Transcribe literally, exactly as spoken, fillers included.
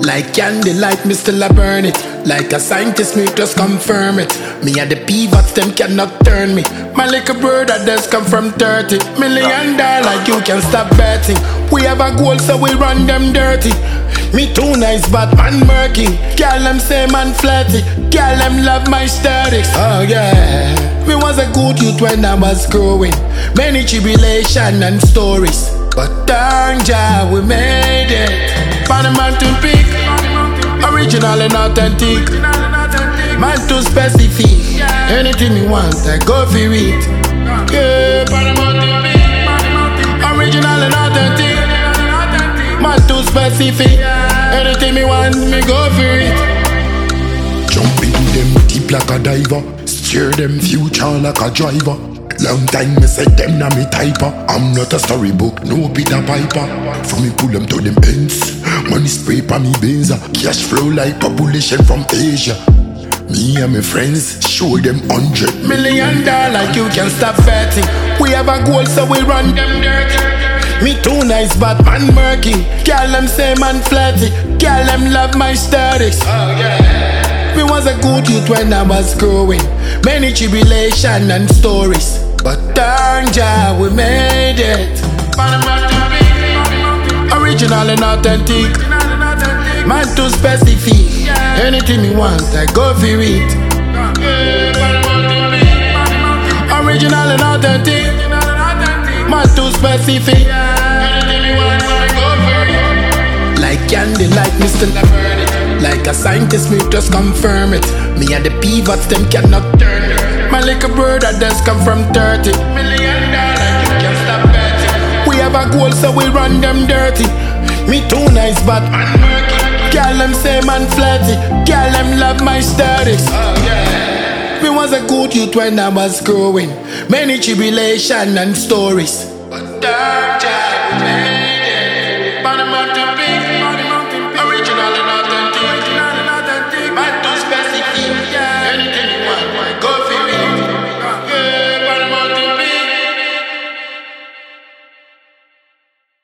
Like candlelight, me still a burn it. Like a scientist, me just confirm it. Me and the pivots, them cannot turn me. My little brother does come from thirty million dollar, you can stop betting. We have a goal, so we run them dirty. Me too nice, but man murky. Girl, them say man flatty. Girl, them love my statics. Oh yeah. Me was a good youth when I was growing. Many tribulation and stories, but thank Jah we made it. Pan a mountain peak, original and authentic. Man too specific. Anything me want, I go for it. Yeah, pan a mountain peak, original and authentic. Man too specific. Anything me want, me go for it. Jump in them deep like a diver. Steer them future like a driver. Long time me said them na me typer. I'm not a storybook, no Peter Piper. From me pull them to them ends. Money spray pa me benza. Cash flow like population from Asia. Me and my friends show them hundred million dollar. You can stop betting. We have a goal, so we run them dirty. Me too nice, but man murky. Girl, them say man flatty. Girl, them love my statics. Oh yeah. Me was a good youth when I was growing. Many tribulation and stories, but thank Jah we made it. Original and authentic. Man too specific. Anything me want, I go for it. Original and authentic. Man too specific. Anything me want, I go for it. Like candlelight, me still a burn it. Like a scientist, me just confirm it. Me and the pivots, them cannot turn it. My little brother does come from thirty million dollar, you can stop betting. We have a goal, so we run them dirty. Me too nice, but man murky. Girl, them say man flatty. Girl, them love my statics. Oh yeah. Me was a good youth when I was growing. Many tribulation and stories, but dark time we made it. Panama to be.